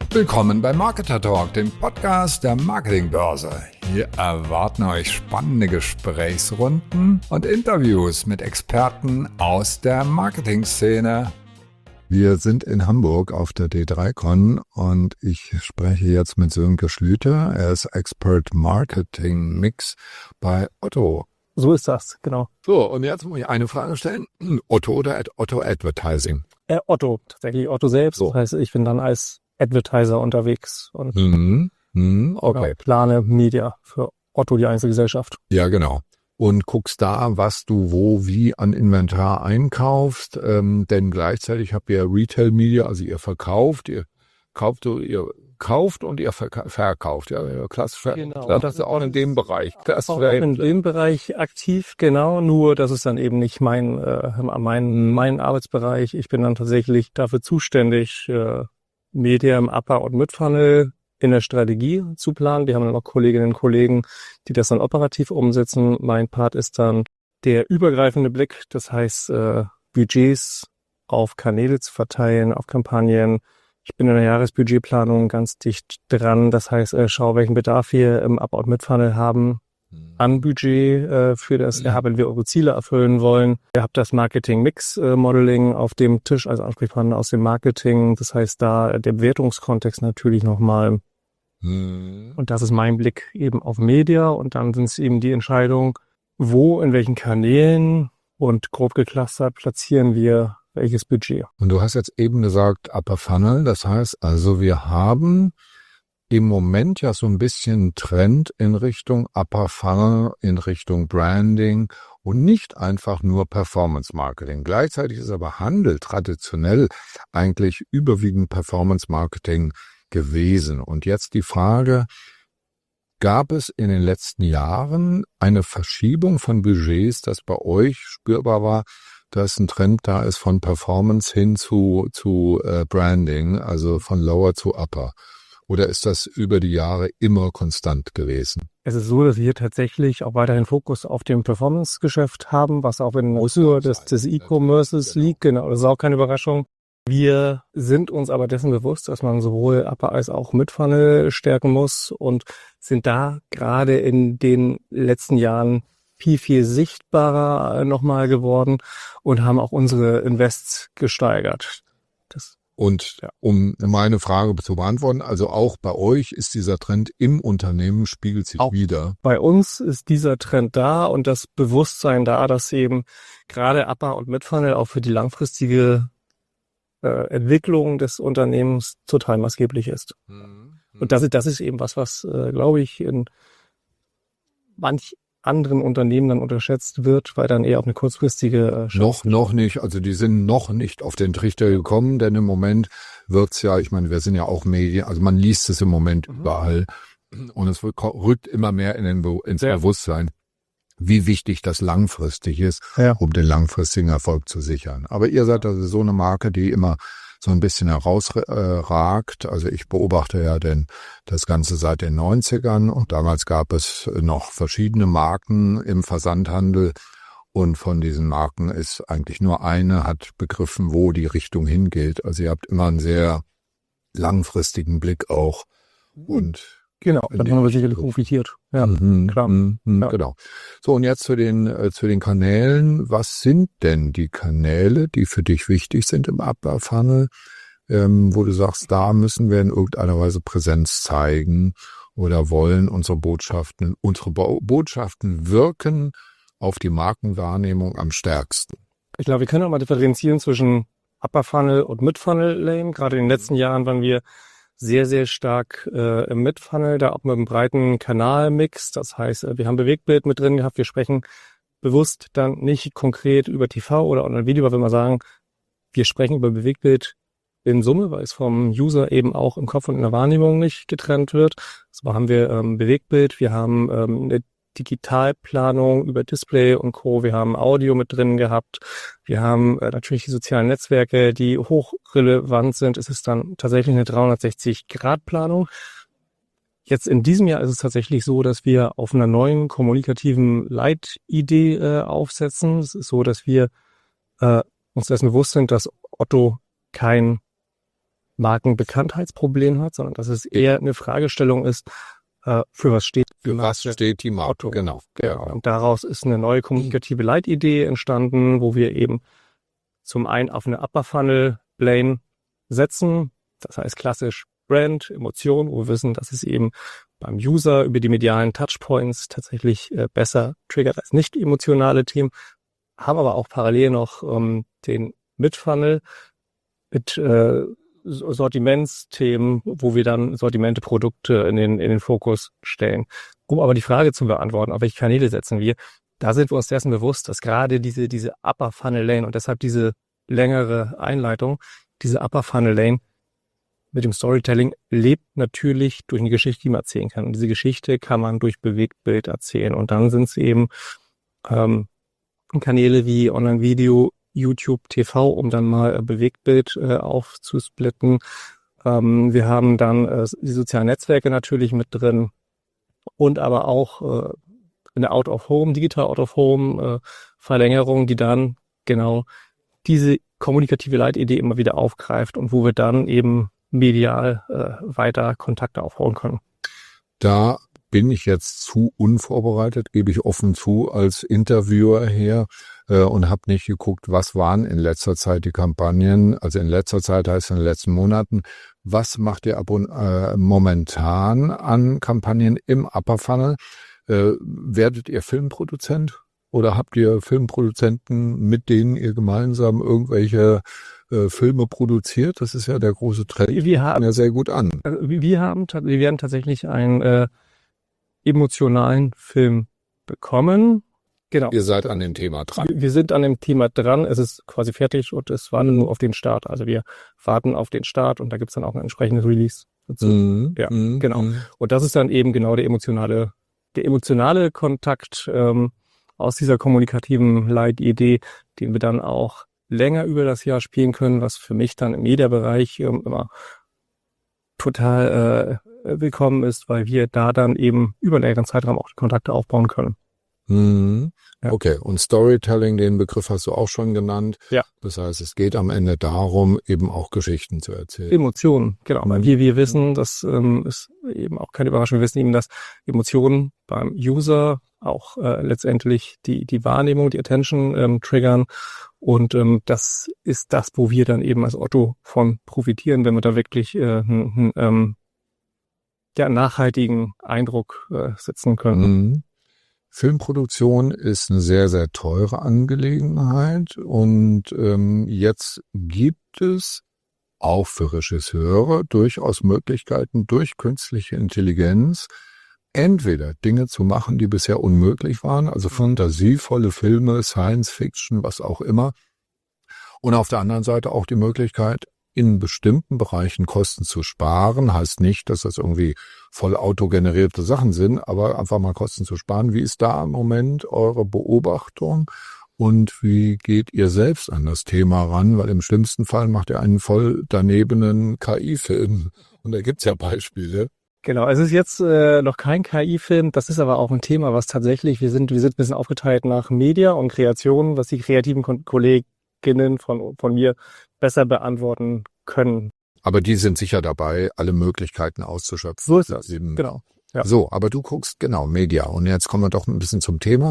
Willkommen bei Marketer Talk, dem Podcast der Marketingbörse. Hier erwarten euch spannende Gesprächsrunden und Interviews mit Experten aus der Marketingszene. Wir sind in Hamburg auf der D3Con und ich spreche jetzt mit Sönke Schlüter. Er ist Expert Marketing Mix bei Otto. So ist das, genau. So, und jetzt muss ich eine Frage stellen. Otto oder Otto Advertising? Otto, tatsächlich Otto selbst. So. Das heißt, ich bin dann als Advertiser unterwegs und Okay. plane Media für Otto, die Einzelgesellschaft. Ja, genau. Und guckst da, was du wo wie an Inventar einkaufst, denn gleichzeitig habt ihr Retail Media, also ihr verkauft, ihr kauft und ihr verkauft, ja, klassisch. Genau. Das ist auch in dem Bereich. Das Auch wäre in dem Bereich aktiv, genau, nur das ist dann eben nicht mein Arbeitsbereich. Ich bin dann tatsächlich dafür zuständig, Media im Upper- und Mid-Funnel in der Strategie zu planen. Wir haben dann noch Kolleginnen und Kollegen, die das dann operativ umsetzen. Mein Part ist dann der übergreifende Blick, das heißt Budgets auf Kanäle zu verteilen, auf Kampagnen. Ich bin in der Jahresbudgetplanung ganz dicht dran, das heißt, schau, welchen Bedarf wir im Up- und Mid-Funnel haben an Budget für das, wenn wir eure Ziele erfüllen wollen. Ihr habt das Marketing-Mix-Modeling auf dem Tisch als Ansprechpartner aus dem Marketing. Das heißt, da der Bewertungskontext natürlich nochmal. Und das ist mein Blick eben auf Media. Und dann sind es eben die Entscheidung, wo, in welchen Kanälen und grob geclustert platzieren wir welches Budget. Und du hast jetzt eben gesagt Upper Funnel, das heißt also, wir haben im Moment ja so ein bisschen Trend in Richtung Upper Funnel, in Richtung Branding und nicht einfach nur Performance Marketing. Gleichzeitig ist aber Handel traditionell eigentlich überwiegend Performance Marketing gewesen. Und jetzt die Frage, gab es in den letzten Jahren eine Verschiebung von Budgets, das bei euch spürbar war, dass ein Trend da ist von Performance hin zu Branding, also von Lower zu Upper? Oder ist das über die Jahre immer konstant gewesen? Es ist so, dass wir tatsächlich auch weiterhin Fokus auf dem Performance-Geschäft haben, was auch in der Natur des E-Commerces liegt. Genau, das ist auch keine Überraschung. Wir sind uns aber dessen bewusst, dass man sowohl Upper als auch Mid-Funnel stärken muss und sind da gerade in den letzten Jahren viel sichtbarer nochmal geworden und haben auch unsere Invests gesteigert. Und um meine Frage zu beantworten, also auch bei euch ist dieser Trend im Unternehmen, spiegelt sich auch wieder. Bei uns ist dieser Trend da und das Bewusstsein da, dass eben gerade Upper- und Mid-Funnel auch für die langfristige Entwicklung des Unternehmens total maßgeblich ist. Und das ist eben was glaube ich, in manch anderen Unternehmen dann unterschätzt wird, weil dann eher auf eine kurzfristige Noch nicht, also die sind noch nicht auf den Trichter gekommen, denn im Moment wird's ja, ich meine, wir sind ja auch Medien, also man liest es im Moment überall und es rückt immer mehr ins Bewusstsein, wie wichtig das langfristig ist, um den langfristigen Erfolg zu sichern. Aber ihr seid also so eine Marke, die immer so ein bisschen herausragt. Also ich beobachte ja das Ganze seit den 90ern und damals gab es noch verschiedene Marken im Versandhandel und von diesen Marken ist eigentlich nur eine, hat begriffen, wo die Richtung hingeht. Also ihr habt immer einen sehr langfristigen Blick auch und genau, dann haben wir sicherlich profitiert. Ja, klar. Ja. Genau. So, und jetzt zu den Kanälen. Was sind denn die Kanäle, die für dich wichtig sind im Upper Funnel, wo du sagst, da müssen wir in irgendeiner Weise Präsenz zeigen oder wollen unsere Botschaften wirken auf die Markenwahrnehmung am stärksten? Ich glaube, wir können auch mal differenzieren zwischen Upper Funnel und Mid-Funnel Lane. Gerade in den letzten Jahren waren wir sehr stark im Mid-Funnel, da auch mit einem breiten Kanalmix. Das heißt, wir haben Bewegtbild mit drin gehabt. Wir sprechen bewusst dann nicht konkret über TV oder Online-Video, weil wir mal sagen, wir sprechen über Bewegtbild in Summe, weil es vom User eben auch im Kopf und in der Wahrnehmung nicht getrennt wird. So haben wir Bewegtbild, wir haben eine Digitalplanung über Display und Co. Wir haben Audio mit drin gehabt. Wir haben natürlich die sozialen Netzwerke, die hochrelevant sind. Es ist dann tatsächlich eine 360-Grad-Planung. Jetzt in diesem Jahr ist es tatsächlich so, dass wir auf einer neuen kommunikativen Leitidee aufsetzen. Es ist so, dass wir uns dessen bewusst sind, dass Otto kein Markenbekanntheitsproblem hat, sondern dass es eher eine Fragestellung ist, für was steht die Marke. Was steht die Marke? Otto. Genau. Genau. Und daraus ist eine neue kommunikative Leitidee entstanden, wo wir eben zum einen auf eine Upper Funnel Lane setzen. Das heißt klassisch Brand, Emotion, wo wir wissen, dass es eben beim User über die medialen Touchpoints tatsächlich besser triggert als nicht emotionale Themen. Haben aber auch parallel noch den Mid-Funnel mit Sortimentsthemen, wo wir dann Sortimente, Produkte in den Fokus stellen. Um aber die Frage zu beantworten, auf welche Kanäle setzen wir, da sind wir uns dessen bewusst, dass gerade diese Upper Funnel Lane und deshalb diese längere Einleitung, diese Upper Funnel Lane mit dem Storytelling lebt natürlich durch eine Geschichte, die man erzählen kann. Und diese Geschichte kann man durch Bewegtbild erzählen. Und dann sind es eben Kanäle wie Online-Video, YouTube, TV, um dann mal Bewegtbild aufzusplitten. Wir haben dann die sozialen Netzwerke natürlich mit drin und aber auch eine Out-of-Home, digital Out-of-Home Verlängerung, die dann genau diese kommunikative Leitidee immer wieder aufgreift und wo wir dann eben medial weiter Kontakte aufbauen können. Da bin ich jetzt zu unvorbereitet, gebe ich offen zu, als Interviewer her und habe nicht geguckt, was waren in letzter Zeit die Kampagnen. Also in letzter Zeit heißt in den letzten Monaten. Was macht ihr momentan an Kampagnen im Upper Funnel? Werdet ihr Filmproduzent oder habt ihr Filmproduzenten, mit denen ihr gemeinsam irgendwelche Filme produziert? Das ist ja der große Trend. Wir haben ja sehr gut an. Wir werden tatsächlich einen emotionalen Film bekommen. Genau. Ihr seid an dem Thema dran. Wir sind an dem Thema dran. Es ist quasi fertig und es wartet nur auf den Start. Also wir warten auf den Start und da gibt's dann auch ein entsprechendes Release dazu. Genau. Und das ist dann eben genau der emotionale Kontakt aus dieser kommunikativen Leitidee, den wir dann auch länger über das Jahr spielen können, was für mich dann im Mediabereich immer total willkommen ist, weil wir da dann eben über einen längeren Zeitraum auch die Kontakte aufbauen können. Ja. Okay, und Storytelling, den Begriff hast du auch schon genannt. Ja. Das heißt, es geht am Ende darum, eben auch Geschichten zu erzählen. Emotionen, genau. Weil wir wissen, das ist eben auch keine Überraschung, wir wissen eben, dass Emotionen beim User auch letztendlich die Wahrnehmung, die Attention triggern. Und das ist das, wo wir dann eben als Otto von profitieren, wenn wir da wirklich einen nachhaltigen Eindruck setzen können. Filmproduktion ist eine sehr, sehr teure Angelegenheit und jetzt gibt es auch für Regisseure durchaus Möglichkeiten, durch künstliche Intelligenz entweder Dinge zu machen, die bisher unmöglich waren, also fantasievolle Filme, Science Fiction, was auch immer, und auf der anderen Seite auch die Möglichkeit, in bestimmten Bereichen Kosten zu sparen. Heißt nicht, dass das irgendwie voll autogenerierte Sachen sind, aber einfach mal Kosten zu sparen. Wie ist da im Moment eure Beobachtung und wie geht ihr selbst an das Thema ran? Weil im schlimmsten Fall macht ihr einen voll danebenen KI-Film und da gibt's ja Beispiele. Genau, es ist jetzt noch kein KI-Film, das ist aber auch ein Thema, was tatsächlich, wir sind ein bisschen aufgeteilt nach Media und Kreation, was die kreativen Kolleginnen von mir besser beantworten können. Aber die sind sicher dabei, alle Möglichkeiten auszuschöpfen. So ist das, genau. Ja. So, aber du guckst, genau, Media. Und jetzt kommen wir doch ein bisschen zum Thema.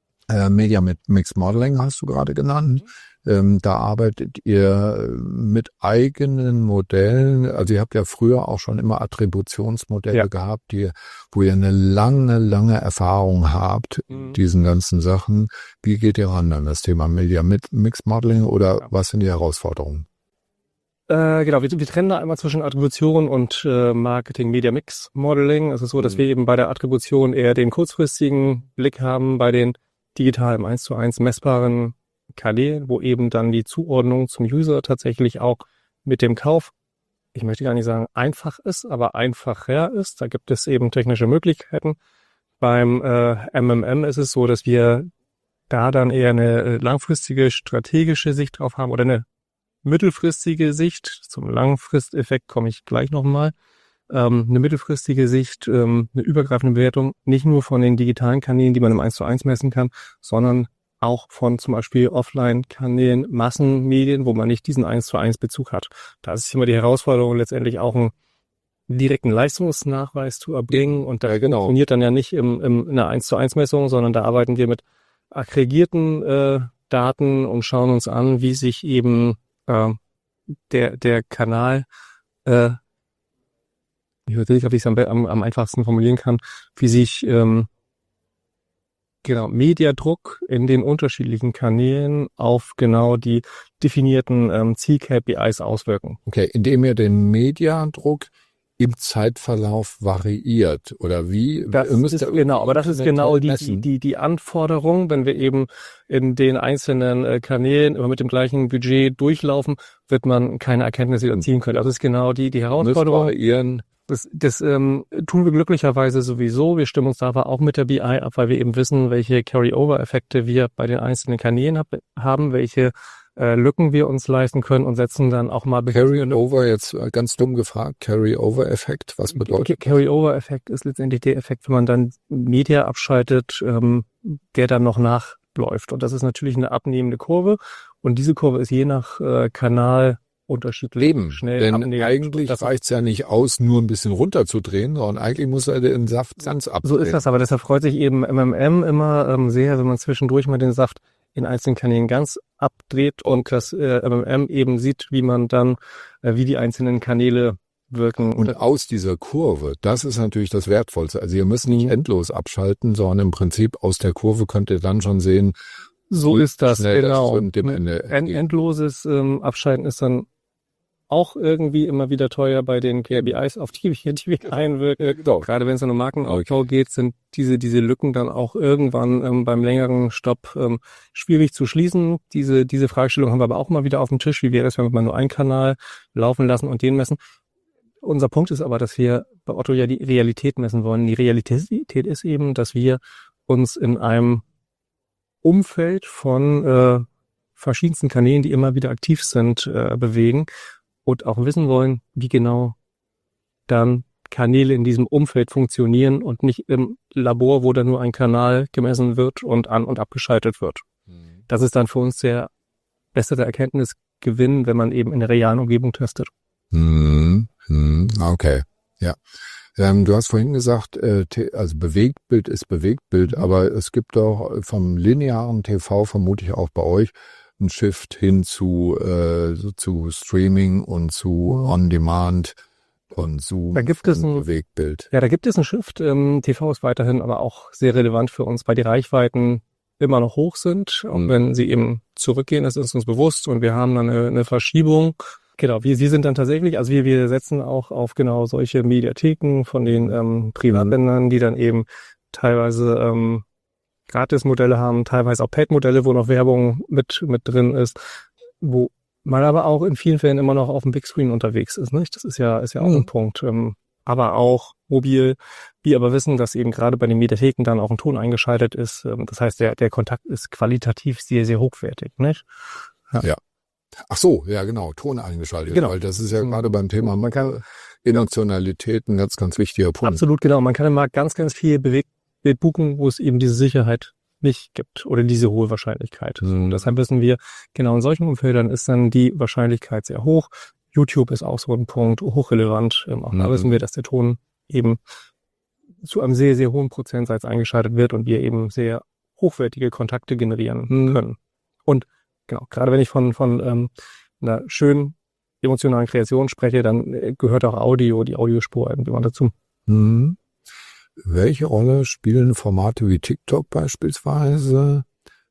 Media mit Mixed Modeling hast du gerade genannt. Da arbeitet ihr mit eigenen Modellen. Also ihr habt ja früher auch schon immer Attributionsmodelle gehabt, wo ihr eine lange Erfahrung habt, diesen ganzen Sachen. Wie geht ihr ran an das Thema Media mit Mixed Modeling oder was sind die Herausforderungen? Genau, wir trennen da einmal zwischen Attribution und Marketing-Media-Mix-Modeling. Es ist so, dass wir eben bei der Attribution eher den kurzfristigen Blick haben, bei den digitalen 1:1 messbaren Kanälen, wo eben dann die Zuordnung zum User tatsächlich auch mit dem Kauf, ich möchte gar nicht sagen einfach ist, aber einfacher ist. Da gibt es eben technische Möglichkeiten. Beim MMM ist es so, dass wir da dann eher eine langfristige strategische Sicht drauf haben oder eine mittelfristige Sicht. Zum Langfristeffekt komme ich gleich nochmal. Eine mittelfristige Sicht, eine übergreifende Bewertung, nicht nur von den digitalen Kanälen, die man im 1:1 messen kann, sondern auch von zum Beispiel Offline-Kanälen, Massenmedien, wo man nicht diesen 1:1 Bezug hat. Da ist immer die Herausforderung, letztendlich auch einen direkten Leistungsnachweis zu erbringen. Und das funktioniert dann ja nicht in einer 1:1 Messung, sondern da arbeiten wir mit aggregierten Daten und schauen uns an, wie sich eben der Kanal, ich überlege, ob ich es am einfachsten formulieren kann, wie sich Mediadruck in den unterschiedlichen Kanälen auf genau die definierten Ziel-KPIs auswirken. Okay, indem ihr den Mediadruck im Zeitverlauf variiert, oder wie? Aber das ist genau die Anforderung, wenn wir eben in den einzelnen Kanälen immer mit dem gleichen Budget durchlaufen, wird man keine Erkenntnisse erzielen können. Das ist genau die Herausforderung. Das tun wir glücklicherweise sowieso. Wir stimmen uns da aber auch mit der BI ab, weil wir eben wissen, welche Carry-Over-Effekte wir bei den einzelnen Kanälen haben, welche Lücken wir uns leisten können und setzen dann auch mal... Carry-Over, jetzt ganz dumm gefragt, Carry-Over-Effekt, was bedeutet das? Carry-Over-Effekt ist letztendlich der Effekt, wenn man dann Media abschaltet, der dann noch nachläuft. Und das ist natürlich eine abnehmende Kurve. Und diese Kurve ist je nach Kanal unterschiedlich schnell denn abnehmen. eigentlich reicht es ja nicht aus, nur ein bisschen runterzudrehen, sondern eigentlich muss er den Saft ganz abdrehen. So ist das, aber deshalb freut sich eben MMM immer sehr, wenn man zwischendurch mal den Saft in einzelnen Kanälen ganz abdreht und das MMM eben sieht, wie man dann, wie die einzelnen Kanäle wirken. Und aus dieser Kurve, das ist natürlich das Wertvollste. Also ihr müsst nicht endlos abschalten, sondern im Prinzip aus der Kurve könnt ihr dann schon sehen, so ist das, genau. Endloses Abschalten ist dann auch irgendwie immer wieder teuer bei den KPIs, auf die wir einwirken. Gerade wenn es um Markenaufbau geht, sind diese Lücken dann auch irgendwann beim längeren Stopp schwierig zu schließen. Diese Fragestellung haben wir aber auch mal wieder auf dem Tisch. Wie wäre es, wenn wir nur einen Kanal laufen lassen und den messen? Unser Punkt ist aber, dass wir bei Otto ja die Realität messen wollen. Die Realität ist eben, dass wir uns in einem Umfeld von verschiedensten Kanälen, die immer wieder aktiv sind, bewegen. Und auch wissen wollen, wie genau dann Kanäle in diesem Umfeld funktionieren und nicht im Labor, wo dann nur ein Kanal gemessen wird und an- und abgeschaltet wird. Das ist dann für uns der bessere Erkenntnisgewinn, wenn man eben in der realen Umgebung testet. Okay, ja. Du hast vorhin gesagt, also Bewegtbild ist Bewegtbild, aber es gibt doch vom linearen TV, vermute ich auch bei euch, ein Shift hin zu Streaming und zu On-Demand und Zoom. Da gibt es ein Bewegtbild. Ja, da gibt es einen Shift. TV ist weiterhin aber auch sehr relevant für uns, weil die Reichweiten immer noch hoch sind, auch wenn sie eben zurückgehen, das ist uns bewusst und wir haben dann eine Verschiebung. Genau, wir sind dann tatsächlich, also wir setzen auch auf genau solche Mediatheken von den Privatsendern, die dann eben teilweise Gratis-Modelle haben, teilweise auch Paid-Modelle, wo noch Werbung mit drin ist, wo man aber auch in vielen Fällen immer noch auf dem Big Screen unterwegs ist, nicht? Das ist ja auch ein Punkt. Aber auch mobil, wir aber wissen, dass eben gerade bei den Mediatheken dann auch ein Ton eingeschaltet ist. Das heißt, der Kontakt ist qualitativ sehr, sehr hochwertig, nicht? Ja. Ach so, ja genau, Ton eingeschaltet, genau. Weil das ist ja gerade beim Thema Emotionalität ein ganz, ganz wichtiger Punkt. Absolut, genau. Man kann immer ganz, ganz viel Bild buchen, wo es eben diese Sicherheit nicht gibt oder diese hohe Wahrscheinlichkeit. Deshalb wissen wir, genau in solchen Umfeldern ist dann die Wahrscheinlichkeit sehr hoch. YouTube ist auch so ein Punkt, hochrelevant. Auch da wissen wir, dass der Ton eben zu einem sehr, sehr hohen Prozentsatz eingeschaltet wird und wir eben sehr hochwertige Kontakte generieren können. Und genau, gerade wenn ich von einer schönen emotionalen Kreation spreche, dann gehört auch Audio, die Audiospur irgendwie mal dazu. Welche Rolle spielen Formate wie TikTok beispielsweise?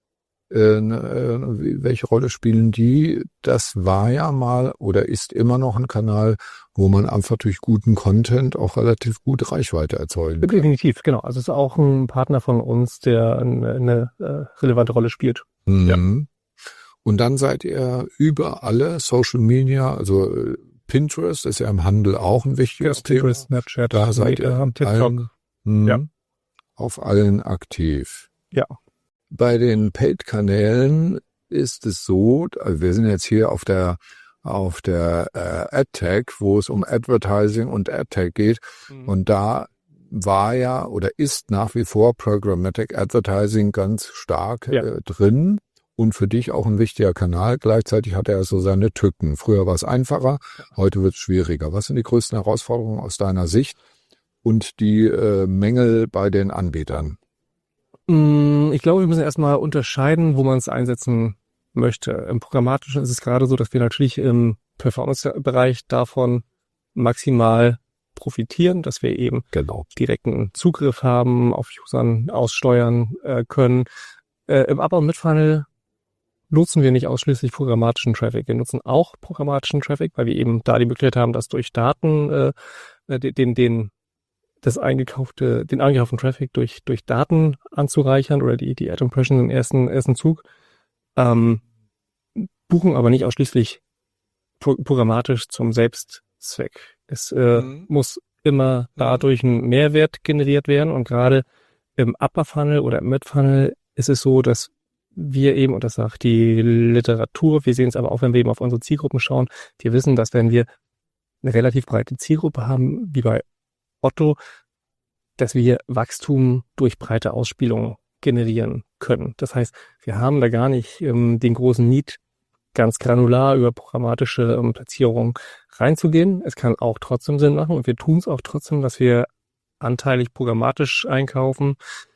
Welche Rolle spielen die? Das war ja mal oder ist immer noch ein Kanal, wo man einfach durch guten Content auch relativ gut Reichweite erzeugen kann. Definitiv, genau. Also es ist auch ein Partner von uns, der eine relevante Rolle spielt. Ja. Und dann seid ihr über alle Social Media, also Pinterest ist ja im Handel auch ein wichtiges Thema. Pinterest, Snapchat, da seid ihr TikTok. Auf allen aktiv. Ja. Bei den Paid-Kanälen ist es so, also wir sind jetzt hier auf der AdTech, wo es um Advertising und AdTech geht. Und da war ja oder ist nach wie vor Programmatic Advertising ganz stark drin und für dich auch ein wichtiger Kanal. Gleichzeitig hat er so seine Tücken. Früher war es einfacher, heute wird es schwieriger. Was sind die größten Herausforderungen aus deiner Sicht und die Mängel bei den Anbietern? Ich glaube, wir müssen erstmal unterscheiden, wo man es einsetzen möchte. Im Programmatischen ist es gerade so, dass wir natürlich im Performance-Bereich davon maximal profitieren, dass wir eben direkten Zugriff haben, auf Usern aussteuern können. Im Up- und Mid-Funnel nutzen wir nicht ausschließlich programmatischen Traffic. Wir nutzen auch programmatischen Traffic, weil wir eben da die Möglichkeit haben, das durch Daten, den eingekauften Traffic durch Daten anzureichern oder die Ad Impression im ersten Zug. Buchen aber nicht ausschließlich programmatisch zum Selbstzweck. Es muss immer dadurch ein Mehrwert generiert werden und gerade im Upper Funnel oder im Mid Funnel ist es so, dass wir eben, und das sagt die Literatur, wir sehen es aber auch, wenn wir eben auf unsere Zielgruppen schauen, wir wissen, dass wenn wir eine relativ breite Zielgruppe haben, wie bei Otto, dass wir Wachstum durch breite Ausspielung generieren können. Das heißt, wir haben da gar nicht den großen Need, ganz granular über programmatische Platzierung reinzugehen. Es kann auch trotzdem Sinn machen und wir tun es auch trotzdem, dass wir anteilig programmatisch einkaufen.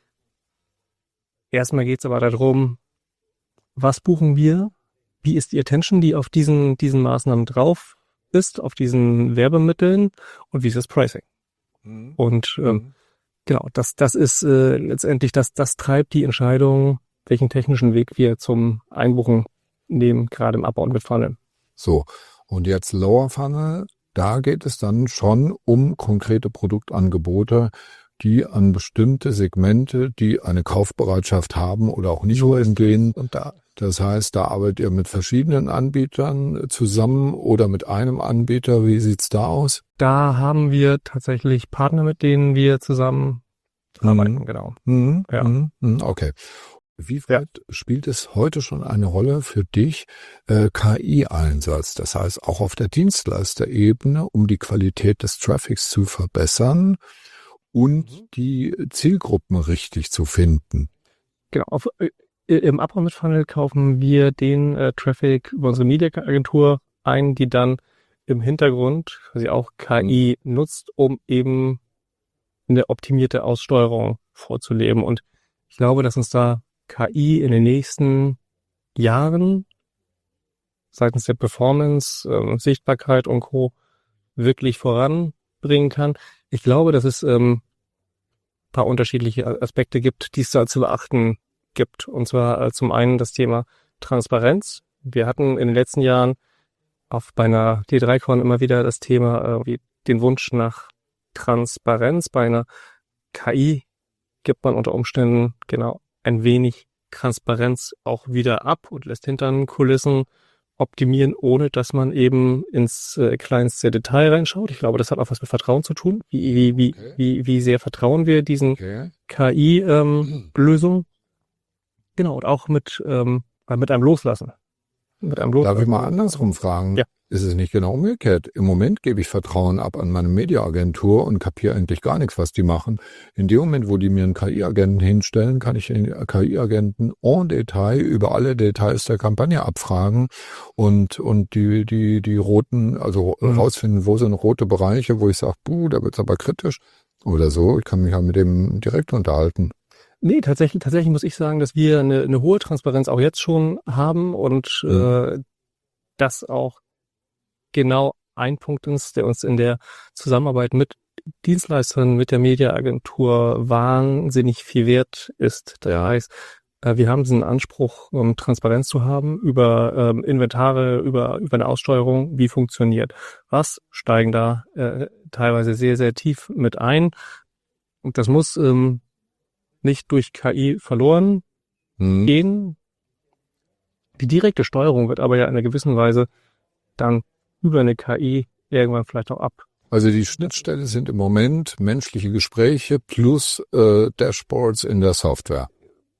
Erstmal geht es aber darum, was buchen wir? Wie ist die Attention, die auf diesen Maßnahmen drauf ist, auf diesen Werbemitteln und wie ist das Pricing? Und genau, das ist letztendlich, das treibt die Entscheidung, welchen technischen Weg wir zum Einbuchen nehmen, gerade im Up- und Mid-Funnel. So, und jetzt Lower Funnel, da geht es dann schon um konkrete Produktangebote, die an bestimmte Segmente, die eine Kaufbereitschaft haben oder auch nicht gehen. Und das heißt, da arbeitet ihr mit verschiedenen Anbietern zusammen oder mit einem Anbieter. Wie sieht's da aus? Da haben wir tatsächlich Partner, mit denen wir zusammen arbeiten, genau. Okay. Wie weit spielt es heute schon eine Rolle für dich, KI-Einsatz? Das heißt, auch auf der Dienstleisterebene, um die Qualität des Traffics zu verbessern und die Zielgruppen richtig zu finden. Genau. Im Up- und Mid-Funnel kaufen wir den Traffic über unsere Media-Agentur ein, die dann im Hintergrund quasi auch KI nutzt, um eben eine optimierte Aussteuerung vorzuleben. Und ich glaube, dass uns da KI in den nächsten Jahren seitens der Performance, Sichtbarkeit und Co. wirklich voranbringen kann. Ich glaube, dass es paar unterschiedliche Aspekte gibt, die es da zu beachten gibt. Und zwar zum einen das Thema Transparenz. Wir hatten in den letzten Jahren bei einer T3Con immer wieder das Thema, wie den Wunsch nach Transparenz. Bei einer KI gibt man unter Umständen genau ein wenig Transparenz auch wieder ab und lässt hinter den Kulissen optimieren, ohne dass man eben ins kleinste Detail reinschaut. Ich glaube, das hat auch was mit Vertrauen zu tun. Wie sehr vertrauen wir diesen KI-Lösungen? Genau, und auch mit einem Loslassen. Darf ich mal andersrum fragen? Ja. Ist es nicht genau umgekehrt? Im Moment gebe ich Vertrauen ab an meine Mediaagentur und kapiere eigentlich gar nichts, was die machen. In dem Moment, wo die mir einen KI-Agenten hinstellen, kann ich den KI-Agenten en Detail über alle Details der Kampagne abfragen und die roten, also rausfinden, wo sind rote Bereiche, wo ich sage, da wird's aber kritisch oder so. Ich kann mich ja mit dem direkt unterhalten. Nee, tatsächlich muss ich sagen, dass wir eine hohe Transparenz auch jetzt schon haben und das auch genau ein Punkt ist, der uns in der Zusammenarbeit mit Dienstleistern, mit der Mediaagentur wahnsinnig viel wert ist. Das heißt, wir haben diesen Anspruch, Transparenz zu haben über Inventare, über eine Aussteuerung, wie funktioniert. Was steigen da teilweise sehr, sehr tief mit ein. Und das muss nicht durch KI verloren gehen. Die direkte Steuerung wird aber ja in einer gewissen Weise dann über eine KI irgendwann vielleicht auch ab. Also die Schnittstelle sind im Moment menschliche Gespräche plus Dashboards in der Software.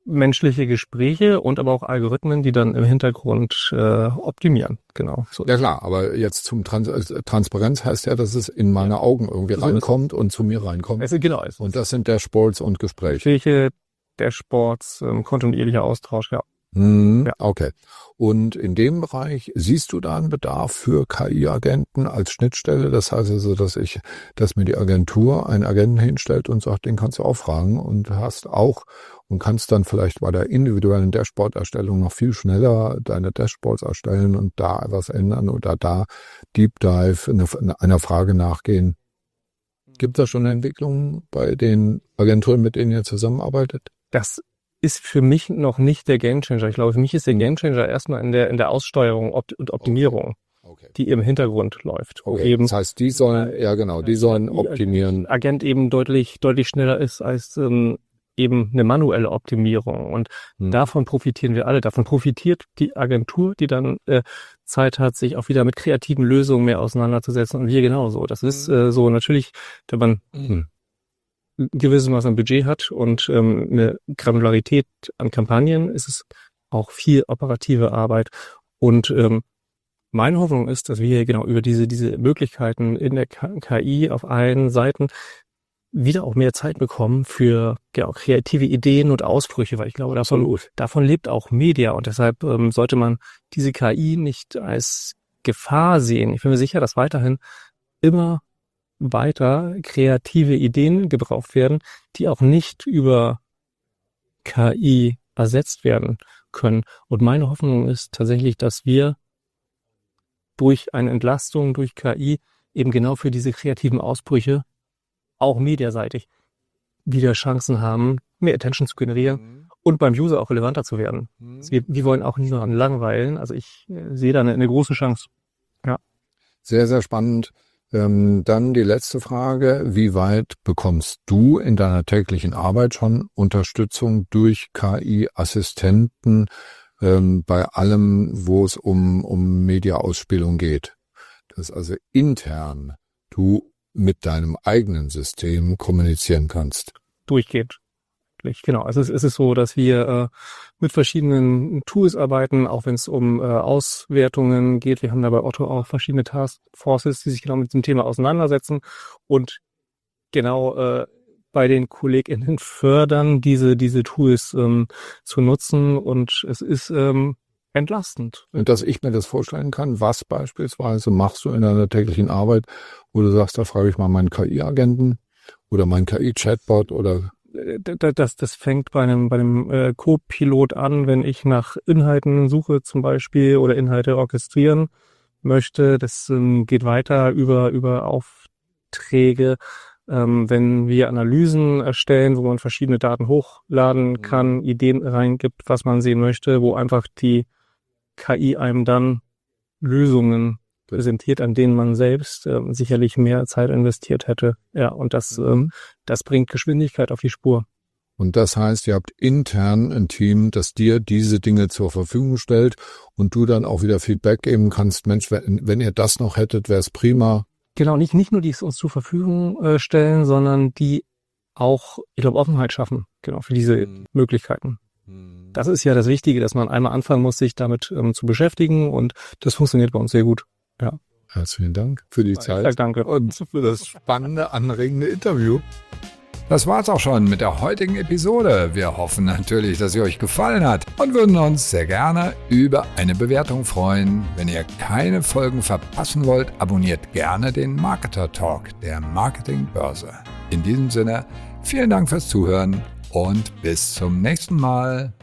menschliche Gespräche und aber auch Algorithmen, die dann im Hintergrund optimieren. Genau. So. Ja klar, aber jetzt zum Transparenz heißt ja, dass es in meine Augen irgendwie reinkommt und zu mir reinkommt. Genau. Und das sind Dashboards und Gespräche. Gespräche, Dashboards, kontinuierlicher Austausch, ja. Ja. Okay. Und in dem Bereich siehst du da einen Bedarf für KI-Agenten als Schnittstelle? Das heißt also, dass mir die Agentur einen Agenten hinstellt und sagt, den kannst du auch fragen und kannst dann vielleicht bei der individuellen Dashboard-Erstellung noch viel schneller deine Dashboards erstellen und da was ändern oder da Deep Dive einer Frage nachgehen. Gibt es da schon Entwicklungen bei den Agenturen, mit denen ihr zusammenarbeitet? Das ist für mich noch nicht der Gamechanger. Ich glaube, für mich ist der Gamechanger erstmal in der Aussteuerung und Optimierung, die im Hintergrund läuft. Okay. Eben, das heißt, die sollen optimieren. Agent eben deutlich schneller ist als eben eine manuelle Optimierung. Und davon profitieren wir alle. Davon profitiert die Agentur, die dann Zeit hat, sich auch wieder mit kreativen Lösungen mehr auseinanderzusetzen. Und wir genauso. Das ist so natürlich, wenn man ein gewisses Maß an Budget hat und eine Granularität an Kampagnen, ist es auch viel operative Arbeit. Und meine Hoffnung ist, dass wir genau über diese Möglichkeiten in der KI auf allen Seiten wieder auch mehr Zeit bekommen für kreative Ideen und Ausbrüche, weil ich glaube, davon lebt auch Media und deshalb sollte man diese KI nicht als Gefahr sehen. Ich bin mir sicher, dass weiterhin immer weiter kreative Ideen gebraucht werden, die auch nicht über KI ersetzt werden können. Und meine Hoffnung ist tatsächlich, dass wir durch eine Entlastung durch KI eben genau für diese kreativen Ausbrüche auch mediaseitig wieder Chancen haben, mehr Attention zu generieren und beim User auch relevanter zu werden. Wir wollen auch nicht nur langweilen. Also ich sehe da eine große Chance. Ja. Sehr, sehr spannend. Dann die letzte Frage. Wie weit bekommst du in deiner täglichen Arbeit schon Unterstützung durch KI-Assistenten bei allem, wo es um Media-Ausspielung geht? Dass also intern du mit deinem eigenen System kommunizieren kannst. Durchgehend. Genau. Also es ist so, dass wir mit verschiedenen Tools arbeiten, auch wenn es um Auswertungen geht. Wir haben da bei Otto auch verschiedene Taskforces, die sich genau mit dem Thema auseinandersetzen und genau bei den KollegInnen fördern, diese Tools zu nutzen. Und es ist entlastend. Und dass ich mir das vorstellen kann, was beispielsweise machst du in deiner täglichen Arbeit, wo du sagst, da frage ich mal meinen KI-Agenten oder meinen KI-Chatbot oder... Das fängt bei einem Co-Pilot an, wenn ich nach Inhalten suche zum Beispiel oder Inhalte orchestrieren möchte. Das geht weiter über Aufträge, wenn wir Analysen erstellen, wo man verschiedene Daten hochladen kann, Ideen reingibt, was man sehen möchte, wo einfach die KI einem dann Lösungen präsentiert, an denen man selbst sicherlich mehr Zeit investiert hätte. Ja, und das bringt Geschwindigkeit auf die Spur. Und das heißt, ihr habt intern ein Team, das dir diese Dinge zur Verfügung stellt und du dann auch wieder Feedback geben kannst. Mensch, wenn ihr das noch hättet, wäre es prima. Genau, nicht nur die es uns zur Verfügung stellen, sondern die auch, ich glaube, Offenheit schaffen, genau, für diese Möglichkeiten. Das ist ja das Wichtige, dass man einmal anfangen muss, sich damit zu beschäftigen und das funktioniert bei uns sehr gut. Ja. Herzlichen Dank für die Zeit. Danke. Und für das spannende, anregende Interview. Das war's auch schon mit der heutigen Episode. Wir hoffen natürlich, dass sie euch gefallen hat und würden uns sehr gerne über eine Bewertung freuen. Wenn ihr keine Folgen verpassen wollt, abonniert gerne den Marketer Talk der Marketingbörse. In diesem Sinne, vielen Dank fürs Zuhören und bis zum nächsten Mal.